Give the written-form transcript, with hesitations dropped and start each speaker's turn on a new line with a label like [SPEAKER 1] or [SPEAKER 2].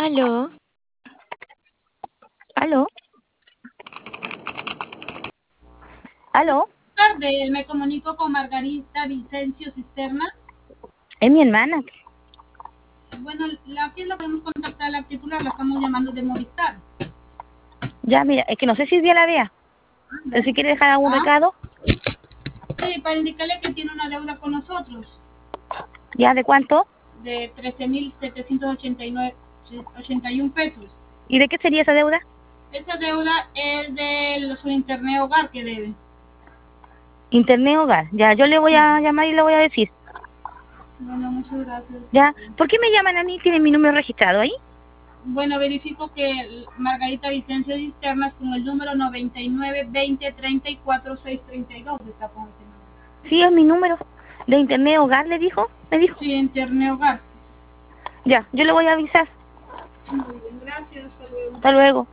[SPEAKER 1] Aló, aló, aló,
[SPEAKER 2] Tarde, me comunico con Margarita Vicencio Cisterna.
[SPEAKER 1] es mi hermana.
[SPEAKER 2] Bueno, aquí la podemos contactar la titular, la estamos llamando de Movistar.
[SPEAKER 1] Ya, mira, es que no sé si día la vea. Pero si quiere dejar algún
[SPEAKER 2] ¿Ah?
[SPEAKER 1] recado,
[SPEAKER 2] Sí, para indicarle que tiene una deuda con nosotros
[SPEAKER 1] ya de cuánto,
[SPEAKER 2] de 13.781 pesos.
[SPEAKER 1] y de qué sería esa deuda.
[SPEAKER 2] Esa deuda es de su internet hogar que debe.
[SPEAKER 1] Internet hogar. Ya, yo le voy
[SPEAKER 2] Sí.
[SPEAKER 1] a llamar y le voy a decir.
[SPEAKER 2] Bueno, muchas gracias.
[SPEAKER 1] Ya, ¿por qué me llaman a mí? ¿Tienen mi número registrado ahí?
[SPEAKER 2] Bueno, verifico que Margarita Vicencio Cisternas con el número 99 20 34 632 está con ese número.
[SPEAKER 1] Sí, es mi número. De internet hogar, le dijo, me dijo.
[SPEAKER 2] Sí, internet hogar.
[SPEAKER 1] Ya, yo le voy a avisar.
[SPEAKER 2] Muy bien, gracias. Hasta luego.
[SPEAKER 1] Hasta luego.